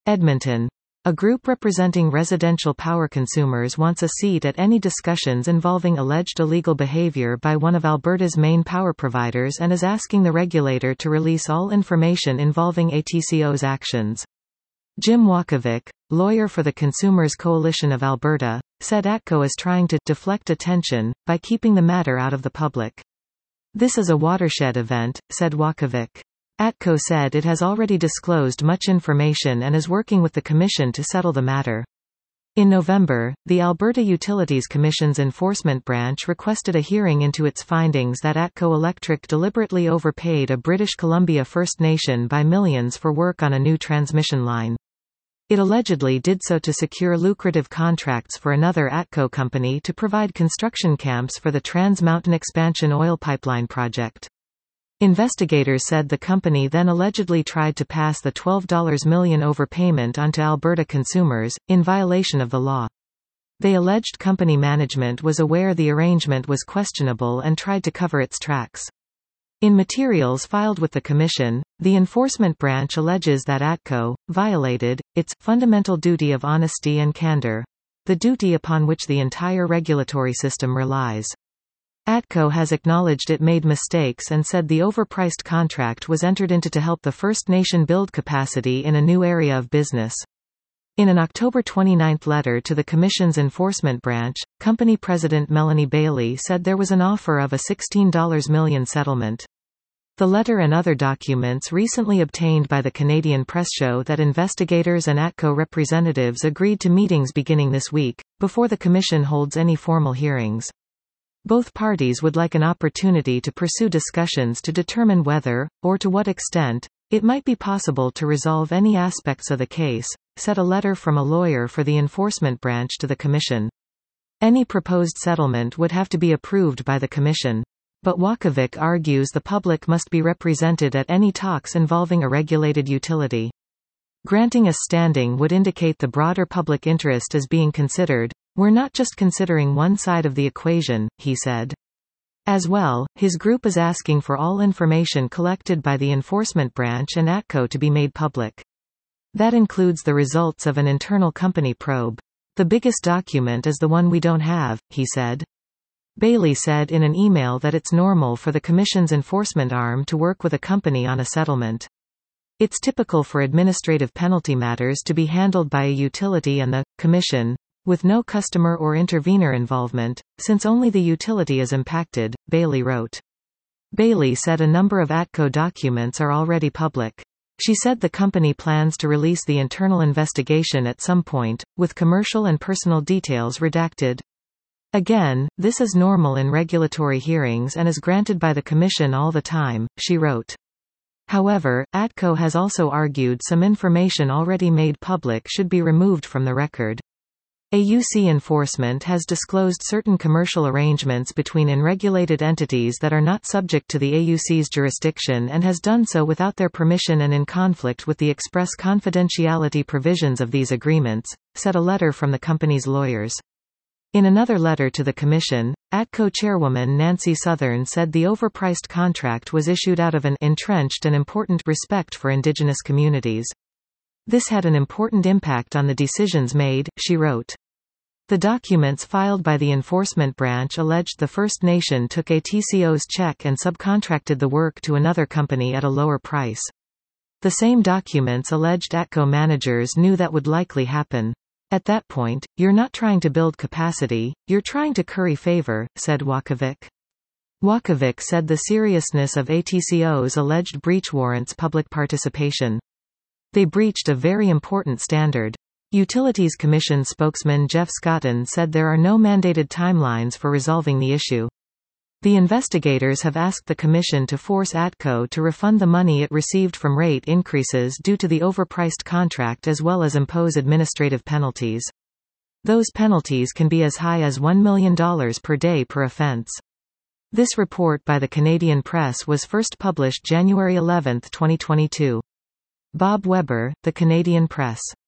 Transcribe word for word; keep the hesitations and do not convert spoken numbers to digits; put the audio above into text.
Edmonton. A group representing residential power consumers wants a seat at any discussions involving alleged illegal behavior by one of Alberta's main power providers and is asking the regulator to release all information involving A T C O's actions. Jim Wakovic, lawyer for the Consumers Coalition of Alberta, said ATCO is trying to deflect attention by keeping the matter out of the public. This is a watershed event, said Wakovic. ATCO said it has already disclosed much information and is working with the Commission to settle the matter. In November, the Alberta Utilities Commission's enforcement branch requested a hearing into its findings that ATCO Electric deliberately overpaid a British Columbia First Nation by millions for work on a new transmission line. It allegedly did so to secure lucrative contracts for another ATCO company to provide construction camps for the Trans Mountain Expansion oil pipeline project. Investigators said the company then allegedly tried to pass the twelve million dollars overpayment onto Alberta consumers, in violation of the law. They alleged company management was aware the arrangement was questionable and tried to cover its tracks. In materials filed with the Commission, the enforcement branch alleges that ATCO violated its fundamental duty of honesty and candor, the duty upon which the entire regulatory system relies. ATCO has acknowledged it made mistakes and said the overpriced contract was entered into to help the First Nation build capacity in a new area of business. In an October twenty-ninth letter to the Commission's enforcement branch, company president Melanie Bailey said there was an offer of a sixteen million dollars settlement. The letter and other documents recently obtained by the Canadian Press show that investigators and ATCO representatives agreed to meetings beginning this week, before the Commission holds any formal hearings. Both parties would like an opportunity to pursue discussions to determine whether, or to what extent, it might be possible to resolve any aspects of the case, said a letter from a lawyer for the enforcement branch to the Commission. Any proposed settlement would have to be approved by the Commission. But Wakovic argues the public must be represented at any talks involving a regulated utility. Granting a standing would indicate the broader public interest is being considered. We're not just considering one side of the equation, he said. As well, his group is asking for all information collected by the enforcement branch and ATCO to be made public. That includes the results of an internal company probe. The biggest document is the one we don't have, he said. Bailey said in an email that it's normal for the Commission's enforcement arm to work with a company on a settlement. It's typical for administrative penalty matters to be handled by a utility and the Commission, with no customer or intervener involvement, since only the utility is impacted, Bailey wrote. Bailey said a number of ATCO documents are already public. She said the company plans to release the internal investigation at some point, with commercial and personal details redacted. Again, this is normal in regulatory hearings and is granted by the Commission all the time, she wrote. However, ATCO has also argued some information already made public should be removed from the record. A U C enforcement has disclosed certain commercial arrangements between unregulated entities that are not subject to the A U C's jurisdiction and has done so without their permission and in conflict with the express confidentiality provisions of these agreements, said a letter from the company's lawyers. In another letter to the Commission, ATCO chairwoman Nancy Southern said the overpriced contract was issued out of an entrenched and important respect for Indigenous communities. This had an important impact on the decisions made, she wrote. The documents filed by the enforcement branch alleged the First Nation took A T C O's check and subcontracted the work to another company at a lower price. The same documents alleged ATCO managers knew that would likely happen. At that point, you're not trying to build capacity, you're trying to curry favor, said Wakovic. Wakovic said the seriousness of A T C O's alleged breach warrants public participation. They breached a very important standard. Utilities Commission spokesman Jeff Scotton said there are no mandated timelines for resolving the issue. The investigators have asked the Commission to force ATCO to refund the money it received from rate increases due to the overpriced contract as well as impose administrative penalties. Those penalties can be as high as one million dollars per day per offense. This report by the Canadian Press was first published January eleventh twenty twenty-two. Bob Weber, The Canadian Press.